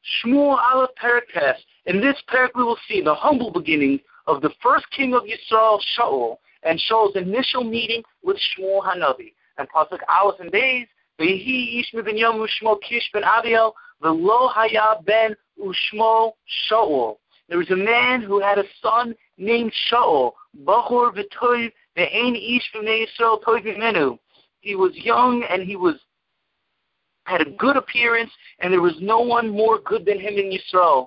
Shmuel Aleph Perek Tes. In this Perek we will see the humble beginning of the first king of Yisrael, Shaul, and Shaul's initial meeting with Shmuel Hanavi. And Pasuk Aleph and Beis, Vehi ish miBinyamin Ushmo Kish ben Abiel, velo haya ben Ushmo Shaul. There was a man who had a son named Shaul, Bachor v'toiv ve'ein ish v'nei Yisrael toiv menu. He was young and he had a good appearance, and there was no one more good than him in Yisrael.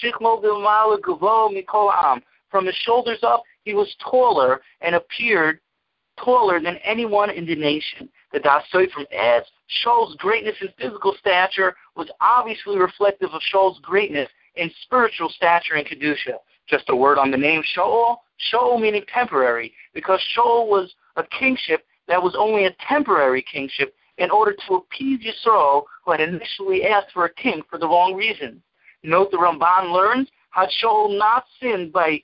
From his shoulders up, he was taller and appeared taller than anyone in the nation. The Dasoy from adds, Shaul's greatness in physical stature was obviously reflective of Shaul's greatness in spiritual stature and Kedusha. Just a word on the name Shaul. Shaul meaning temporary, because Shaul was a kingship that was only a temporary kingship in order to appease Yisrael, who had initially asked for a king for the wrong reason. Note the Ramban learns how Shaul not sinned by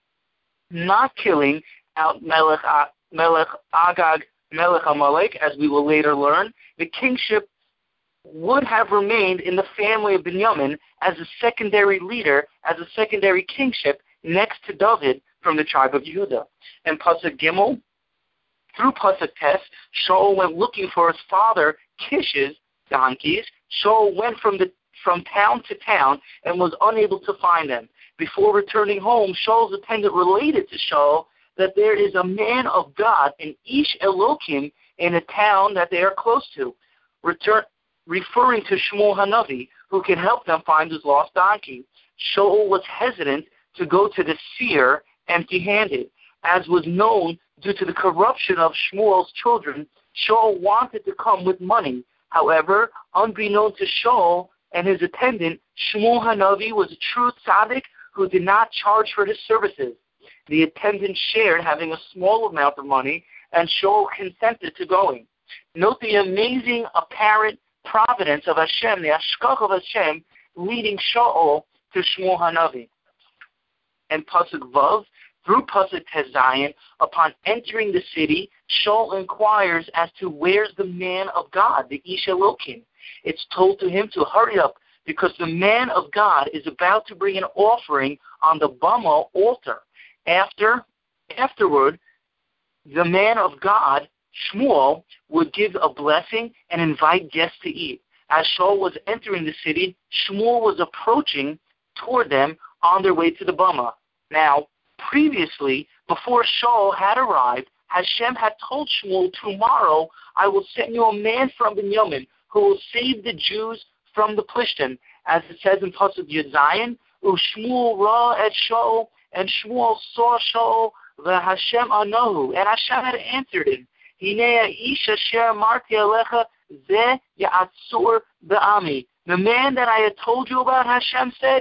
not killing out Melech Agag, Melech Amalek, as we will later learn. The kingship would have remained in the family of Binyamin as a secondary leader, as a secondary kingship next to David from the tribe of Yehuda. And Pasuk Gimel, through Pasuk Tes, Shaul went looking for his father Kish's donkeys. Shaul went from town to town and was unable to find them. Before returning home, Shaul's attendant related to Shaul that there is a man of God, an Ish Elokim, in a town that they are close to, referring to Shmuel Hanavi, who can help them find his lost donkey. Shaul was hesitant to go to the seer empty-handed. As was known, due to the corruption of Shmuel's children, Shaul wanted to come with money. However, unbeknown to Shaul and his attendant, Shmuel Hanavi was a true tzaddik who did not charge for his services. The attendant shared having a small amount of money, and Shaul consented to going. Note the amazing apparent providence of Hashem, the Ashkach of Hashem, leading Shaul to Shmuel Hanavi. And Pasuk Vav, through Pasuk Tezayin, upon entering the city, Shaul inquires as to where's the man of God, the Ish Elokim. It's told to him to hurry up, because the man of God is about to bring an offering on the Bama altar. Afterward, the man of God, Shmuel, would give a blessing and invite guests to eat. As Shaul was entering the city, Shmuel was approaching toward them on their way to the Bama. Now, previously, before Shaul had arrived, Hashem had told Shmuel, tomorrow I will send you a man from Binyamin who will save the Jews from the Plishtim. As it says in Pasuk Yud Zayin, Ushmuel ra et Shaul, and Shmuel saw Shaul, Hashem anahu, and Hashem had answered him, Hinei ish asher marti alecha ze ya'atzur be'ami. The man that I had told you about, Hashem said,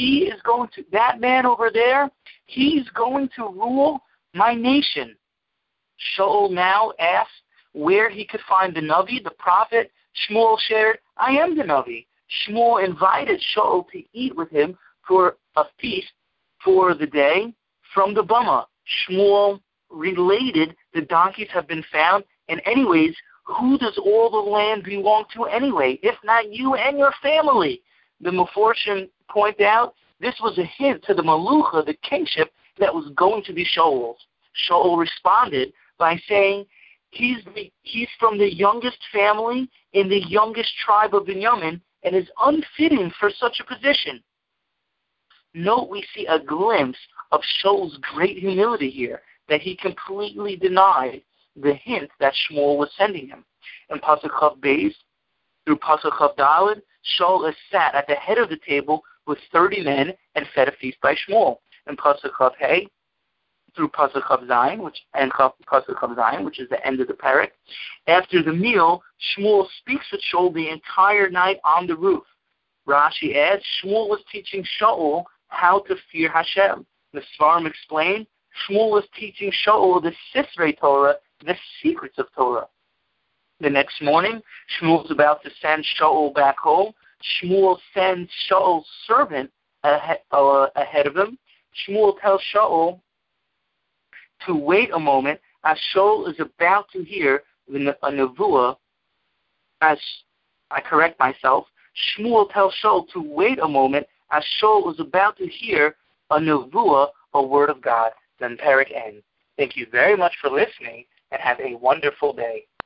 that man over there, he's going to rule my nation. Shaul now asked where he could find the Navi, the prophet. Shmuel shared, I am the Navi. Shmuel invited Shaul to eat with him for a feast for the day from the Bama. Shmuel related, the donkeys have been found, and anyways, who does all the land belong to anyway, if not you and your family? The Meforshim point out this was a hint to the Malucha, the kingship, that was going to be Shaul's. Shaul responded by saying, he's from the youngest family in the youngest tribe of Binyamin and is unfitting for such a position. Note we see a glimpse of Shaul's great humility here, that he completely denied the hint that Shmuel was sending him. In Pasuk Chav Beis, through Pasuk Chav Daled, Shaul is sat at the head of the table with 30 men and fed a feast by Shmuel. In Pasuk Chav Hey, through Pasuk Chav Zayin, Pasuk Chav Zayin, which is the end of the parak, after the meal, Shmuel speaks with Shaul the entire night on the roof. Rashi adds, Shmuel was teaching Shaul how to fear Hashem. The Svarim explain, Shmuel was teaching Shaul the Sisrei Torah, the secrets of Torah. The next morning, Shmuel is about to send Shaul back home. Shmuel sends Shaul's servant ahead of him. Shmuel tells Shaul to wait a moment as Shaul is about to hear a nevuah. As I correct myself, Shmuel tells Shaul to wait a moment as Shaul was about to hear a nevuah, a word of God. Then Perek ends. Thank you very much for listening, and have a wonderful day.